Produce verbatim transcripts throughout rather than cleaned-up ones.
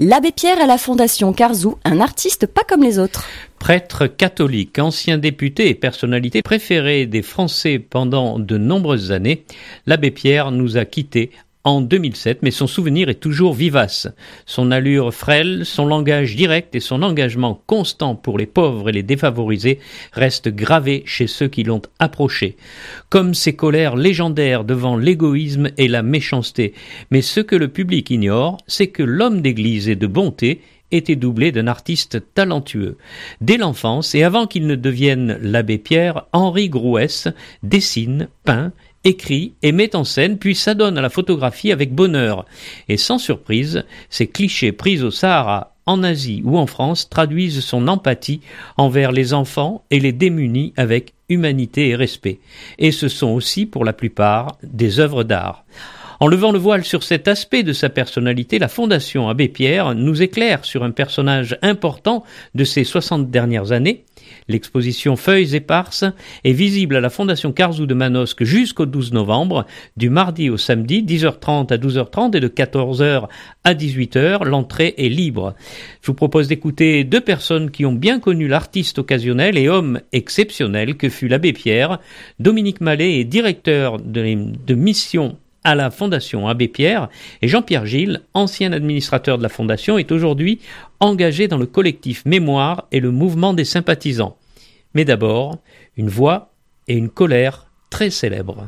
L'abbé Pierre à la Fondation Carzou, un artiste pas comme les autres. Prêtre catholique, ancien député et personnalité préférée des Français pendant de nombreuses années, l'abbé Pierre nous a quittés en deux mille sept, mais son souvenir est toujours vivace. Son allure frêle, son langage direct et son engagement constant pour les pauvres et les défavorisés restent gravés chez ceux qui l'ont approché. Comme ses colères légendaires devant l'égoïsme et la méchanceté. Mais ce que le public ignore, c'est que l'homme d'église et de bonté était doublé d'un artiste talentueux. Dès l'enfance, et avant qu'il ne devienne l'abbé Pierre, Henri Grouès dessine, peint, écrit et met en scène, puis s'adonne à la photographie avec bonheur. Et sans surprise, ces clichés pris au Sahara, en Asie ou en France traduisent son empathie envers les enfants et les démunis avec humanité et respect. Et ce sont aussi, pour la plupart, des œuvres d'art. En levant le voile sur cet aspect de sa personnalité, la Fondation Abbé Pierre nous éclaire sur un personnage important de ces soixante dernières années. L'exposition Feuilles éparses est visible à la Fondation Carzou de Manosque jusqu'au douze novembre, du mardi au samedi, dix heures trente à douze heures trente et de quatorze heures à dix-huit heures. L'entrée est libre. Je vous propose d'écouter deux personnes qui ont bien connu l'artiste occasionnel et homme exceptionnel que fut l'abbé Pierre. Dominique Mallet est directeur de, de mission à la Fondation Abbé Pierre, et Jean-Pierre Gilles, ancien administrateur de la Fondation, est aujourd'hui engagé dans le collectif Mémoire et le mouvement des sympathisants. Mais d'abord, une voix et une colère très célèbres.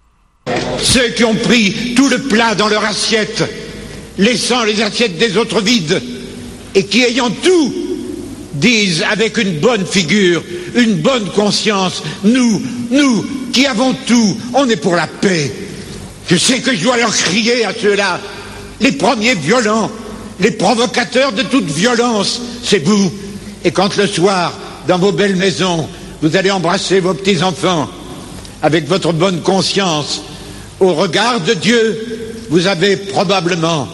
Ceux qui ont pris tout le plat dans leur assiette, laissant les assiettes des autres vides, et qui, ayant tout, disent avec une bonne figure, une bonne conscience, nous, nous, qui avons tout, on est pour la paix. Je sais que je dois leur crier à ceux-là, les premiers violents, les provocateurs de toute violence, c'est vous. Et quand le soir, dans vos belles maisons, vous allez embrasser vos petits-enfants, avec votre bonne conscience, au regard de Dieu, vous avez probablement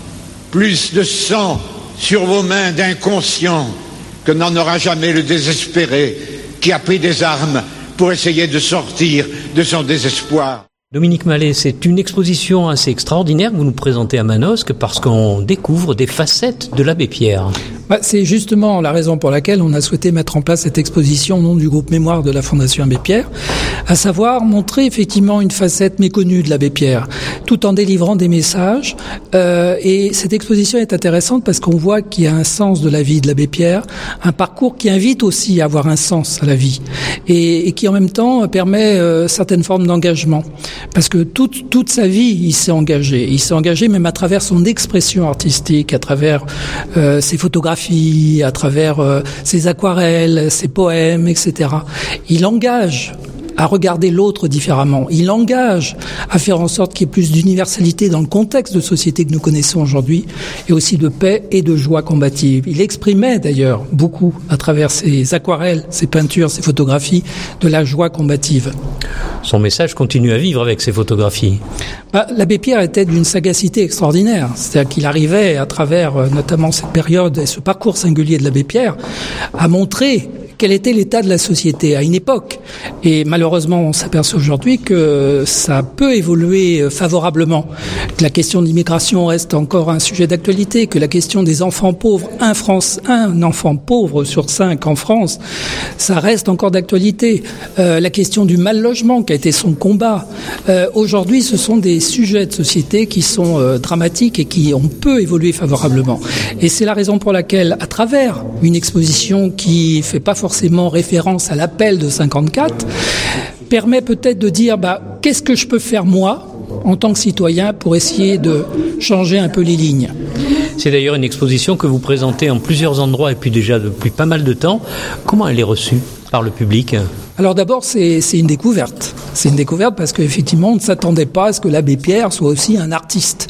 plus de sang sur vos mains d'inconscients que n'en aura jamais le désespéré qui a pris des armes pour essayer de sortir de son désespoir. Dominique Mallet, c'est une exposition assez extraordinaire que vous nous présentez à Manosque parce qu'on découvre des facettes de l'abbé Pierre. Bah, c'est justement la raison pour laquelle on a souhaité mettre en place cette exposition au nom du groupe Mémoire de la Fondation Abbé Pierre, à savoir montrer effectivement une facette méconnue de l'abbé Pierre, tout en délivrant des messages. Euh, et cette exposition est intéressante parce qu'on voit qu'il y a un sens de la vie de l'abbé Pierre, un parcours qui invite aussi à avoir un sens à la vie et, et qui en même temps permet euh, certaines formes d'engagement. Parce que toute, toute sa vie, il s'est engagé. Il s'est engagé même à travers son expression artistique, à travers euh, ses photographies, à travers euh, ses aquarelles, ses poèmes, et cetera. Il engage à regarder l'autre différemment. Il engage à faire en sorte qu'il y ait plus d'universalité dans le contexte de société que nous connaissons aujourd'hui, et aussi de paix et de joie combative. Il exprimait d'ailleurs beaucoup, à travers ses aquarelles, ses peintures, ses photographies, de la joie combative. Son message continue à vivre avec ses photographies. Bah, l'abbé Pierre était d'une sagacité extraordinaire. C'est-à-dire qu'il arrivait, à travers euh, notamment cette période et ce parcours singulier de l'abbé Pierre, à montrer quel était l'état de la société à une époque. Et malheureusement, on s'aperçoit aujourd'hui que ça peut évoluer favorablement, que la question de l'immigration reste encore un sujet d'actualité, que la question des enfants pauvres, un, France, un enfant pauvre sur cinq en France, ça reste encore d'actualité. Euh, la question du mal logement, qui a été son combat. Euh, aujourd'hui, ce sont des sujets de société qui sont euh, dramatiques et qui on peut évoluer favorablement. Et c'est la raison pour laquelle, à travers une exposition qui fait pas forcément référence à l'appel de cinquante-quatre, permet peut-être de dire bah, qu'est-ce que je peux faire moi en tant que citoyen pour essayer de changer un peu les lignes. C'est d'ailleurs une exposition que vous présentez en plusieurs endroits et puis déjà depuis pas mal de temps. Comment elle est reçue par le public ? Alors d'abord, c'est, c'est une découverte. C'est une découverte parce qu'effectivement, on ne s'attendait pas à ce que l'abbé Pierre soit aussi un artiste.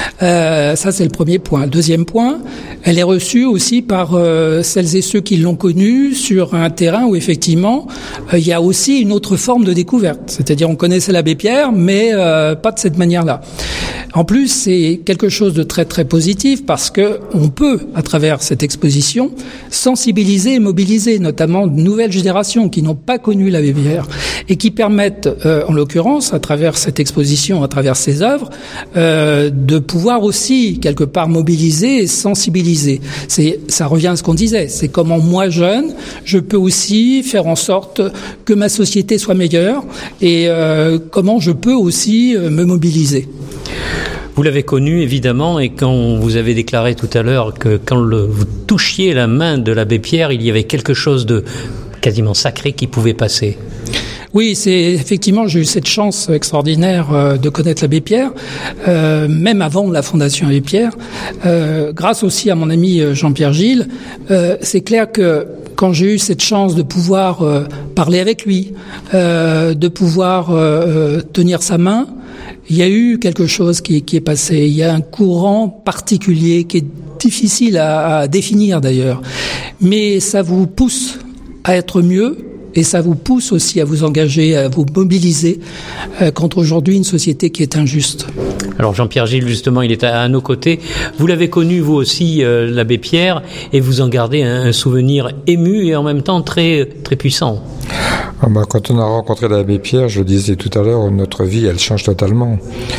Euh, ça, c'est le premier point. Le deuxième point, elle est reçue aussi par euh, celles et ceux qui l'ont connue sur un terrain où effectivement, euh, il y a aussi une autre forme de découverte. C'est-à-dire, on connaissait l'abbé Pierre, mais euh, pas de cette manière-là. En plus, c'est quelque chose de très très positif parce que on peut, à travers cette exposition, sensibiliser et mobiliser notamment de nouvelles générations qui n'ont pas connu connu l'abbé Pierre et qui permettent, euh, en l'occurrence, à travers cette exposition, à travers ses œuvres, euh, de pouvoir aussi quelque part mobiliser et sensibiliser. C'est, ça revient à ce qu'on disait. C'est comment moi jeune, je peux aussi faire en sorte que ma société soit meilleure et euh, comment je peux aussi euh, me mobiliser. Vous l'avez connu, évidemment, et quand vous avez déclaré tout à l'heure que quand le, vous touchiez la main de l'abbé Pierre, il y avait quelque chose de quasiment sacré qui pouvait passer. Oui, c'est effectivement, j'ai eu cette chance extraordinaire euh, de connaître l'abbé Pierre, euh, même avant la Fondation Abbé Pierre, euh, grâce aussi à mon ami Jean-Pierre Gilles. Euh, c'est clair que quand j'ai eu cette chance de pouvoir euh, parler avec lui, euh, de pouvoir euh, tenir sa main, il y a eu quelque chose qui, qui est passé. Il y a un courant particulier qui est difficile à, à définir d'ailleurs, mais ça vous pousse à être mieux. Et ça vous pousse aussi à vous engager, à vous mobiliser euh, contre aujourd'hui une société qui est injuste. Alors Jean-Pierre Gilles, justement, il est à, à nos côtés. Vous l'avez connu, vous aussi, euh, l'abbé Pierre, et vous en gardez un, un souvenir ému et en même temps très, très puissant. Ah bah, quand on a rencontré l'abbé Pierre, je le disais tout à l'heure, notre vie, elle change totalement.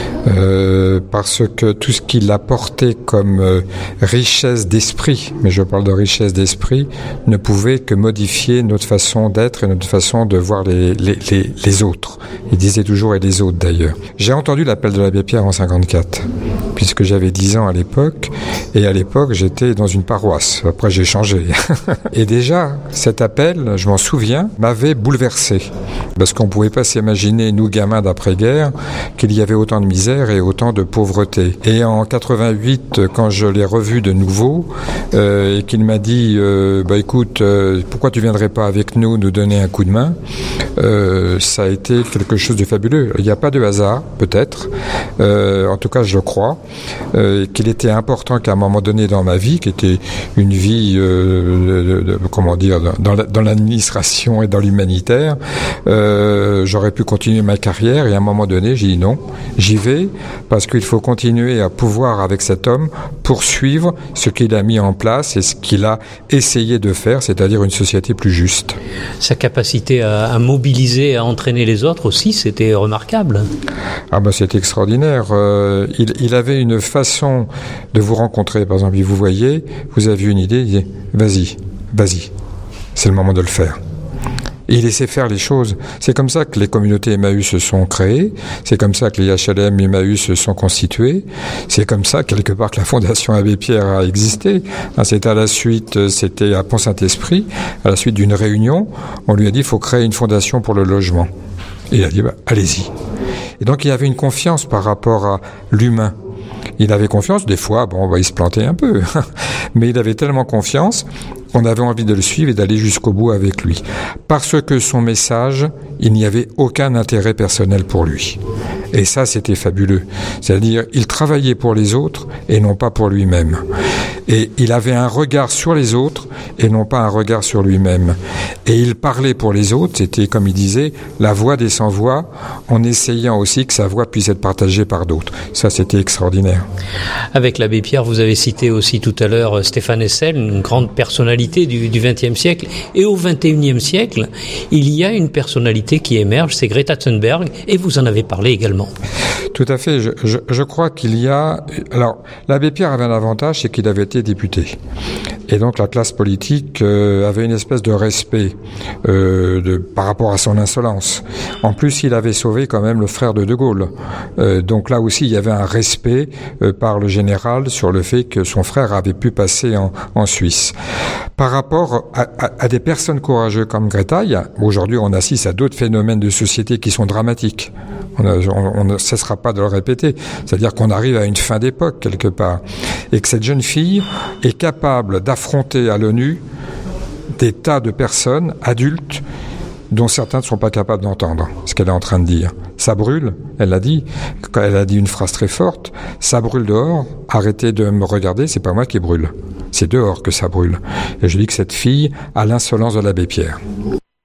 Euh, parce que tout ce qu'il apportait comme euh, richesse d'esprit, mais je parle de richesse d'esprit, ne pouvait que modifier notre façon d'être et notre façon de voir les, les, les, les autres. Il disait toujours « et les autres » d'ailleurs. J'ai entendu l'appel de l'abbé Pierre en cinquante-quatre, puisque j'avais dix ans à l'époque, et à l'époque j'étais dans une paroisse. Après j'ai changé. Et déjà, cet appel, je m'en souviens, m'avait bouleversé. Parce qu'on ne pouvait pas s'imaginer, nous gamins d'après-guerre, qu'il y avait autant de misère et autant de pauvreté. Et en quatre-vingt-huit, quand je l'ai revu de nouveau, euh, et qu'il m'a dit euh, « bah écoute, euh, pourquoi tu viendrais pas avec nous nous donner un coup de main euh, ?» Ça a été quelque chose de fabuleux. Il n'y a pas de hasard, peut-être, euh, en tout cas je le crois, euh, qu'il était important qu'à un moment donné dans ma vie, qui était une vie, euh, de, de, comment dire, dans, dans l'administration et dans l'humanitaire, euh, j'aurais pu continuer ma carrière et à un moment donné j'ai dit non, j'y vais parce qu'il faut continuer à pouvoir avec cet homme poursuivre ce qu'il a mis en place et ce qu'il a essayé de faire, c'est-à-dire une société plus juste. Sa capacité à, à mobiliser, à entraîner les autres aussi, c'était remarquable. Ah ben c'était extraordinaire. Euh, il, il avait une façon de vous rencontrer, par exemple, il vous voyait, vous avez une idée, il disait vas-y, vas-y, c'est le moment de le faire. Et il laissait faire les choses. C'est comme ça que les communautés Emmaüs se sont créées, c'est comme ça que les H L M Emmaüs se sont constitués, c'est comme ça, quelque part, que la Fondation Abbé Pierre a existé. C'était à la suite, c'était à Pont-Saint-Esprit, à la suite d'une réunion, on lui a dit, il faut créer une fondation pour le logement. Et il a dit, bah, allez-y. Et donc il y avait une confiance par rapport à l'humain. Il avait confiance, des fois, bon, bah, il se plantait un peu, mais il avait tellement confiance qu'on avait envie de le suivre et d'aller jusqu'au bout avec lui. Parce que son message, il n'y avait aucun intérêt personnel pour lui. Et ça, c'était fabuleux. C'est-à-dire, il travaillait pour les autres et non pas pour lui-même. Et il avait un regard sur les autres et non pas un regard sur lui-même. Et il parlait pour les autres, c'était, comme il disait, la voix des sans-voix, en essayant aussi que sa voix puisse être partagée par d'autres. Ça, c'était extraordinaire. Avec l'abbé Pierre, vous avez cité aussi tout à l'heure Stéphane Hessel, une grande personnalité du, du vingtième siècle. Et au vingt et unième siècle, il y a une personnalité qui émerge, c'est Greta Thunberg, et vous en avez parlé également. Tout à fait. Je, je, je crois qu'il y a... Alors, l'abbé Pierre avait un avantage, c'est qu'il avait été député. Et donc la classe politique euh, avait une espèce de respect euh, de, par rapport à son insolence. En plus, il avait sauvé quand même le frère de De Gaulle. Euh, donc là aussi, il y avait un respect euh, par le général sur le fait que son frère avait pu passer en, en Suisse. Par rapport à, à, à des personnes courageuses comme Greta, il y a, aujourd'hui on assiste à d'autres phénomènes de société qui sont dramatiques. On, a, on, on ne cessera pas de le répéter. C'est-à-dire qu'on arrive à une fin d'époque quelque part. Et que cette jeune fille est capable d'affronter à l'ONU des tas de personnes adultes dont certains ne sont pas capables d'entendre ce qu'elle est en train de dire. Ça brûle, elle l'a dit, elle a dit une phrase très forte, ça brûle dehors, arrêtez de me regarder, c'est pas moi qui brûle, c'est dehors que ça brûle. Et je dis que cette fille a l'insolence de l'abbé Pierre.